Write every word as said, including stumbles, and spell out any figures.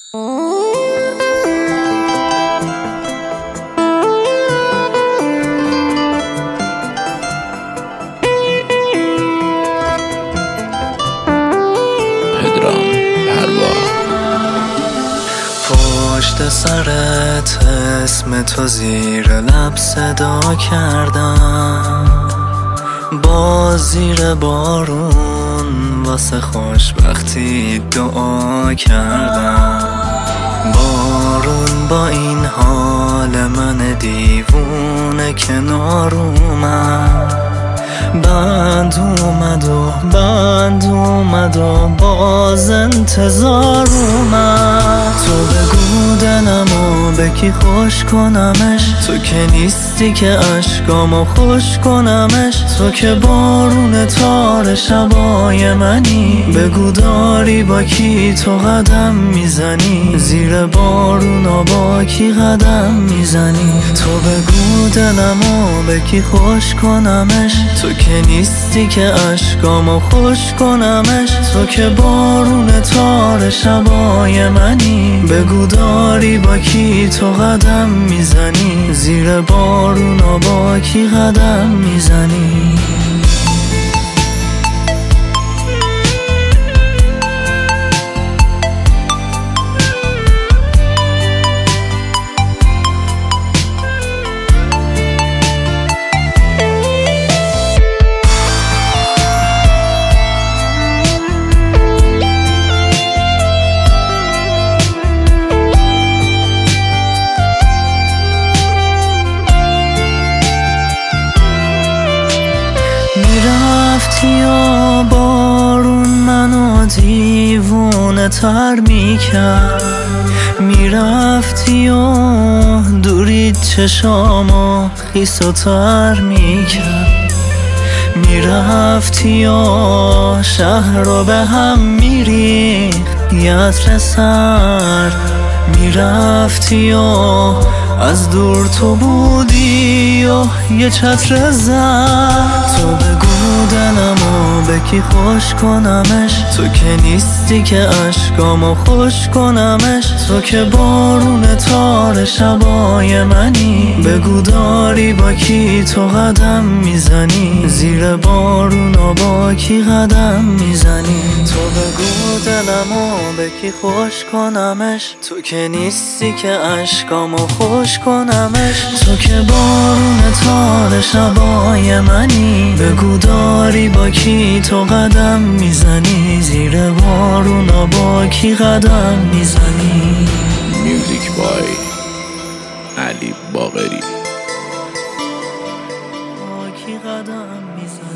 پشت سرت اسم تو زیر لب صدا کردم، با زیر بارون واسه خوشبختی دعا کردم. بارون با این حال من دیوونه کنار اومد، بند اومد و بند اومد و باز انتظار اومد. تو بگو دلمو به کی خوش کنمش، تو که نیستی که عشقامو خوش کنمش. تو که بارون تار شبای منی، بگو داری با کی تو قدم میزنی، زیر بارونا با کی قدم میزنی. تو بگو دلمو به کی خوش کنمش، تو که نیستی که عشقامو خوش کنمش. تو که بارون تار شبای منی، بگو داری با کی تو قدم میزنی، زیر بارونا با کی قدم میزنی. میرفتی و بارون منو دیوونه تر میکرد، میرفتی و دورید چشامو خیس و تر میکرد. میرفتی و شهر رو به هم میریخت یه عطر سر، میرفتی و از دور تو بودی و یه چتر زد. تو بگو دلمو به کی خوش کنمش، تو که نیستی که عشقامو خوش کنمش. تو که بارون تار شبای منی، بگو داری با کی تو قدم میزنی، زیر بارونا با کی قدم میزنی. تو بگو دلمو به کی خوش کنمش، تو که نیستی که عشقامو خوش کنمش. تو که بارون تار شبای منی، بگو داری با کی تو قدم میزنی، زیر بارونا با کی قدم میزنی. میوزیک بای علی باقری. با کی قدم میزنی.